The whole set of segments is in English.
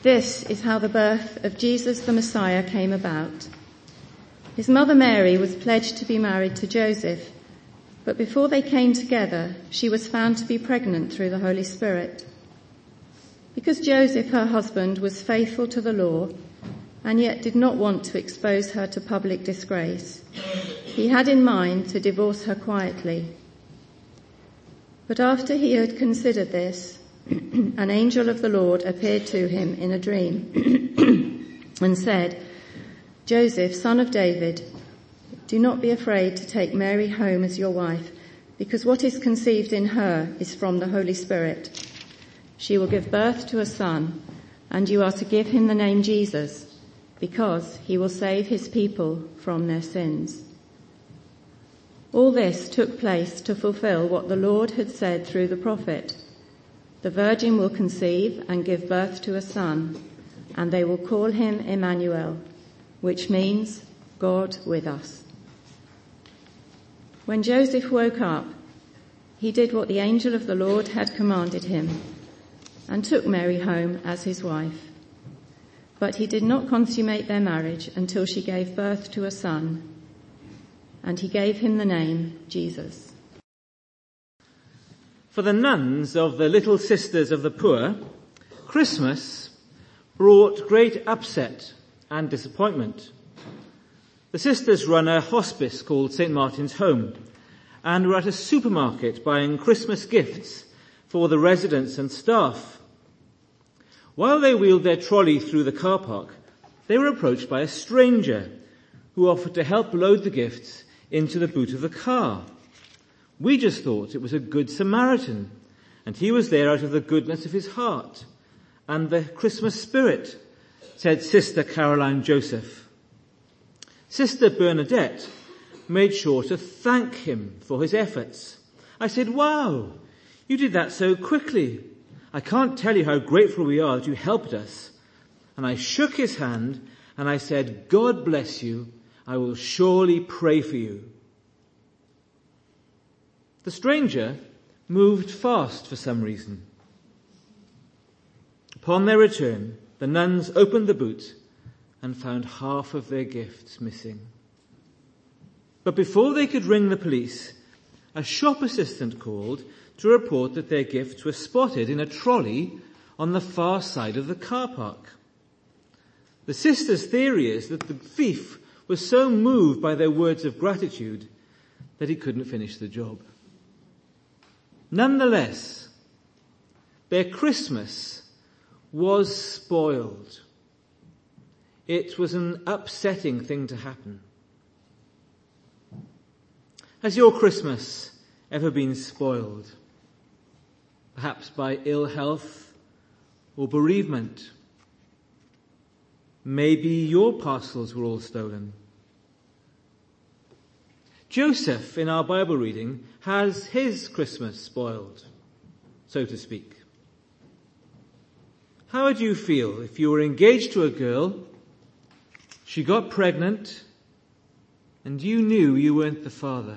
This is how the birth of Jesus the Messiah came about. His mother Mary was pledged to be married to Joseph, but before they came together, she was found to be pregnant through the Holy Spirit. Because Joseph, her husband, was faithful to the law and yet did not want to expose her to public disgrace, he had in mind to divorce her quietly. But after he had considered this, an angel of the Lord appeared to him in a dream and said, "Joseph, son of David, do not be afraid to take Mary home as your wife, because what is conceived in her is from the Holy Spirit. She will give birth to a son, and you are to give him the name Jesus, because he will save his people from their sins." All this took place to fulfill what the Lord had said through the prophet. "The virgin will conceive and give birth to a son, and they will call him Emmanuel," which means God with us. When Joseph woke up, he did what the angel of the Lord had commanded him and took Mary home as his wife. But he did not consummate their marriage until she gave birth to a son, and he gave him the name Jesus. For the nuns of the Little Sisters of the Poor, Christmas brought great upset and disappointment. The sisters run a hospice called St. Martin's Home and were at a supermarket buying Christmas gifts for the residents and staff. While they wheeled their trolley through the car park, they were approached by a stranger who offered to help load the gifts into the boot of the car. We just thought it was a good Samaritan, and he was there out of the goodness of his heart and the Christmas spirit, said Sister Caroline Joseph. Sister Bernadette made sure to thank him for his efforts. I said, "Wow, you did that so quickly. I can't tell you how grateful we are that you helped us." And I shook his hand and I said, "God bless you. I will surely pray for you." The stranger moved fast for some reason. Upon their return, the nuns opened the boot and found half of their gifts missing. But before they could ring the police, a shop assistant called to report that their gifts were spotted in a trolley on the far side of the car park. The sisters' theory is that the thief was so moved by their words of gratitude that he couldn't finish the job. Nonetheless, their Christmas was spoiled. It was an upsetting thing to happen. Has your Christmas ever been spoiled? Perhaps by ill health or bereavement. Maybe your parcels were all stolen. Joseph, in our Bible reading, has his Christmas spoiled, so to speak. How would you feel if you were engaged to a girl, she got pregnant, and you knew you weren't the father?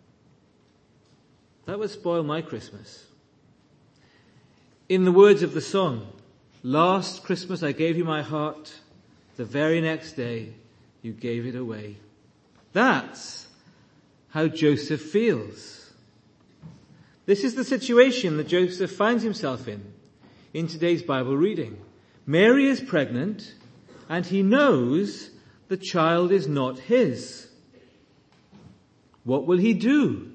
That would spoil my Christmas. In the words of the song, "Last Christmas I gave you my heart, the very next day you gave it away." That's how Joseph feels. This is the situation that Joseph finds himself in today's Bible reading. Mary is pregnant, and he knows the child is not his. What will he do?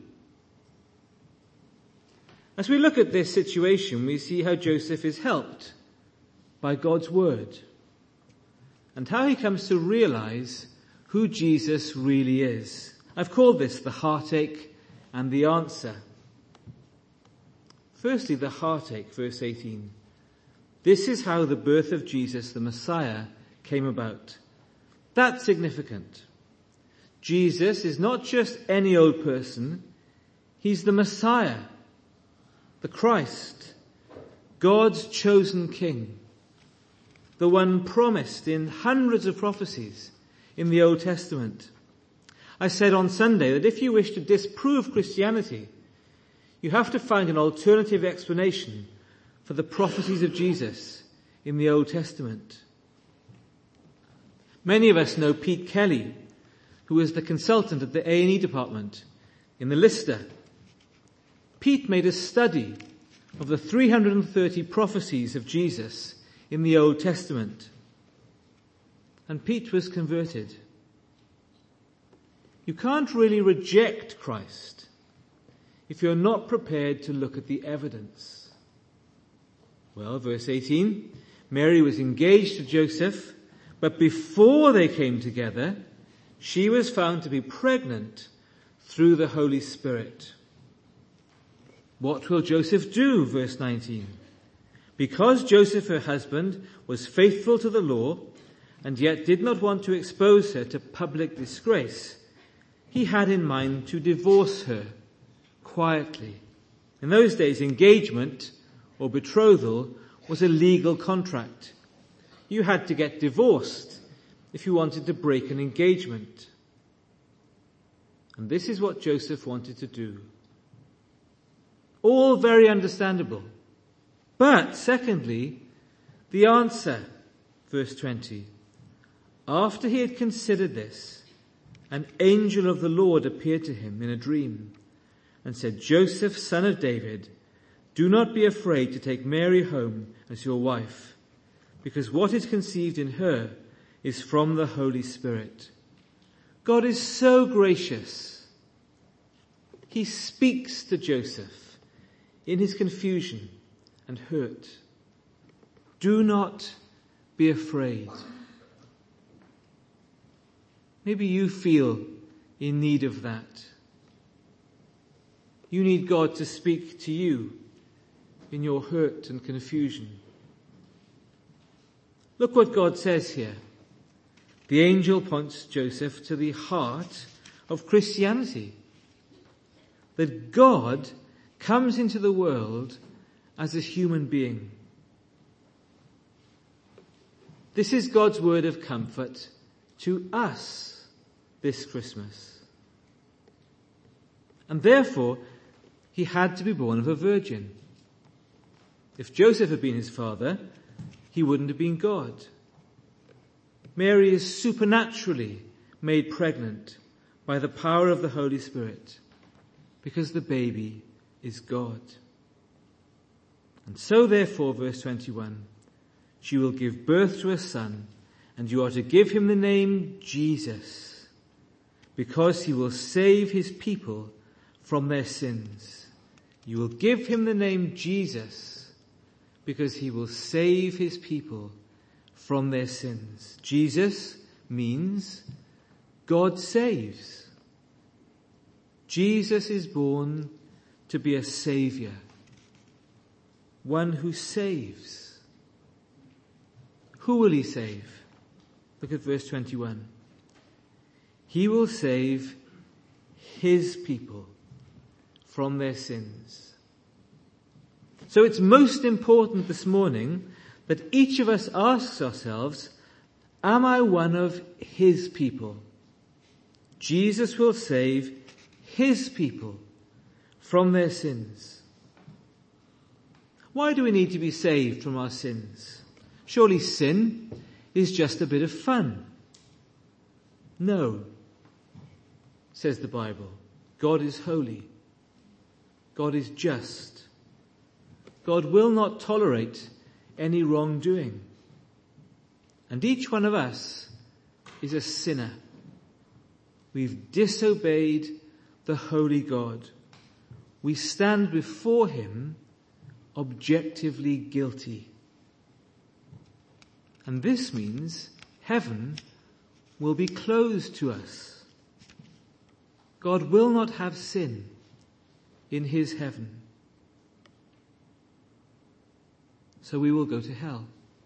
As we look at this situation, we see how Joseph is helped by God's word and how he comes to realize who Jesus really is. I've called this the heartache and the answer. Firstly, the heartache, verse 18. This is how the birth of Jesus, the Messiah, came about. That's significant. Jesus is not just any old person. He's the Messiah, the Christ, God's chosen King, the one promised in hundreds of prophecies in the Old Testament. I said on Sunday that if you wish to disprove Christianity, you have to find an alternative explanation for the prophecies of Jesus in the Old Testament. Many of us know Pete Kelly, who was the consultant at the A&E department in the Lister. Pete made a study of the 330 prophecies of Jesus in the Old Testament. And Pete was converted. You can't really reject Christ if you're not prepared to look at the evidence. Well, verse 18, Mary was engaged to Joseph, but before they came together, she was found to be pregnant through the Holy Spirit. What will Joseph do? Verse 19. Because Joseph, her husband, was faithful to the law and yet did not want to expose her to public disgrace, he had in mind to divorce her quietly. In those days, engagement or betrothal was a legal contract. You had to get divorced if you wanted to break an engagement. And this is what Joseph wanted to do. All very understandable. But secondly, the answer, verse 20. After he had considered this, an angel of the Lord appeared to him in a dream and said, Joseph, son of David, do not be afraid to take Mary home as your wife, because what is conceived in her is from the Holy Spirit. God is so gracious. He speaks to Joseph in his confusion and hurt. Do not be afraid. Maybe you feel in need of that. You need God to speak to you in your hurt and confusion. Look what God says here. The angel points Joseph to the heart of Christianity. That God comes into the world as a human being. This is God's word of comfort to us this Christmas. And therefore, he had to be born of a virgin. If Joseph had been his father, he wouldn't have been God. Mary is supernaturally made pregnant by the power of the Holy Spirit because the baby is God. And so therefore, verse 21, she will give birth to a son, and you are to give him the name Jesus, because he will save his people from their sins. You will give him the name Jesus, because he will save his people from their sins. Jesus means God saves. Jesus is born to be a saviour, one who saves. Who will he save? Look at verse 21. He will save his people from their sins. So it's most important this morning that each of us asks ourselves, am I one of his people? Jesus will save his people from their sins. Why do we need to be saved from our sins? Surely sin is just a bit of fun. No, says the Bible. God is holy. God is just. God will not tolerate any wrongdoing. And each one of us is a sinner. We've disobeyed the holy God. We stand before him objectively guilty. And this means heaven will be closed to us. God will not have sin in his heaven. So we will go to hell.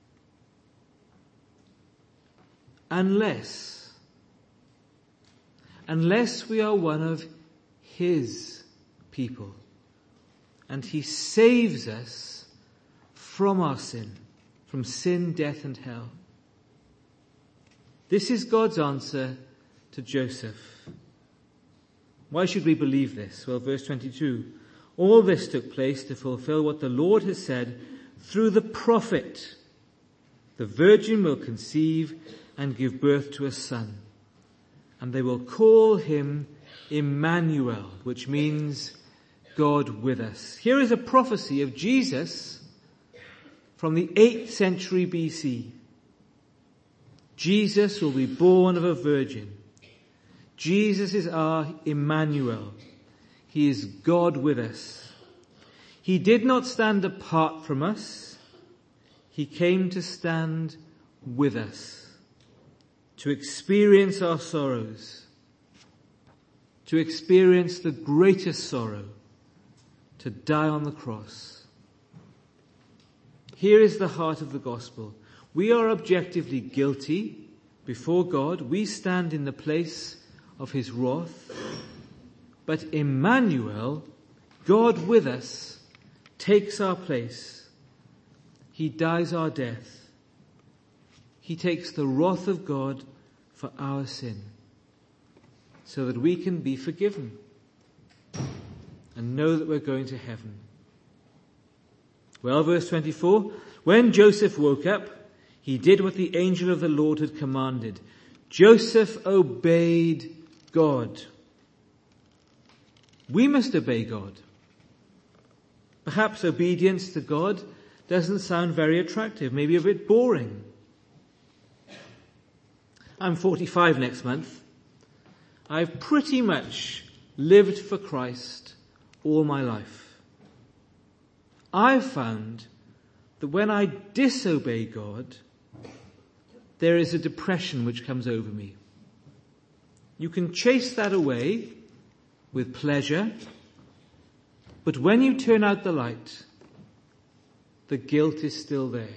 Unless we are one of his people and he saves us from our sin, from sin, death and hell. This is God's answer to Joseph. Why should we believe this? Well, verse 22, all this took place to fulfill what the Lord has said through the prophet. The virgin will conceive and give birth to a son, and they will call him Emmanuel, which means God with us. Here is a prophecy of Jesus from the 8th century BC. Jesus will be born of a virgin. Jesus is our Emmanuel. He is God with us. He did not stand apart from us. He came to stand with us, to experience our sorrows, to experience the greatest sorrow, to die on the cross. Here is the heart of the gospel. We are objectively guilty before God. We stand in the place of his wrath. But Emmanuel, God with us, takes our place. He dies our death. He takes the wrath of God for our sin, so that we can be forgiven and know that we're going to heaven. Well, verse 24, when Joseph woke up, he did what the angel of the Lord had commanded. Joseph obeyed God. We must obey God. Perhaps obedience to God doesn't sound very attractive, maybe a bit boring. I'm 45 next month. I've pretty much lived for Christ all my life. I've found that when I disobey God, there is a depression which comes over me. You can chase that away with pleasure, but when you turn out the light, the guilt is still there.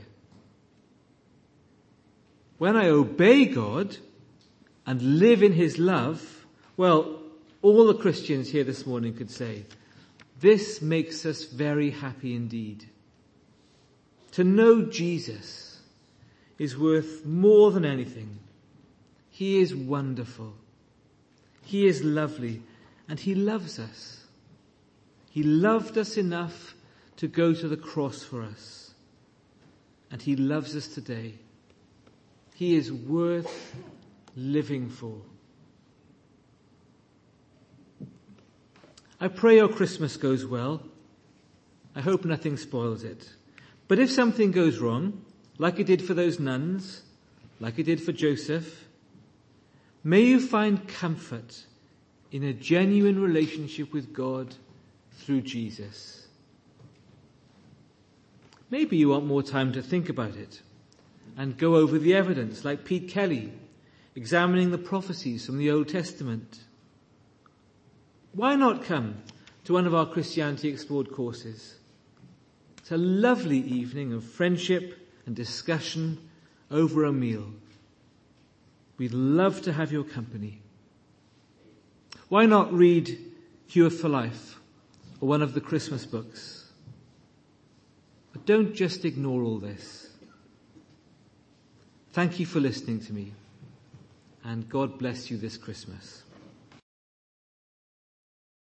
When I obey God and live in his love, well, all the Christians here this morning could say, this makes us very happy indeed. To know Jesus is worth more than anything. He is wonderful. He is lovely, and he loves us. He loved us enough to go to the cross for us. And he loves us today. He is worth living for. I pray your Christmas goes well. I hope nothing spoils it. But if something goes wrong, like it did for those nuns, like it did for Joseph, may you find comfort in a genuine relationship with God through Jesus. Maybe you want more time to think about it and go over the evidence, like Pete Kelly, examining the prophecies from the Old Testament. Why not come to one of our Christianity Explored courses? It's a lovely evening of friendship and discussion over a meal. We'd love to have your company. Why not read Cure for Life or one of the Christmas books? But don't just ignore all this. Thank you for listening to me, and God bless you this Christmas.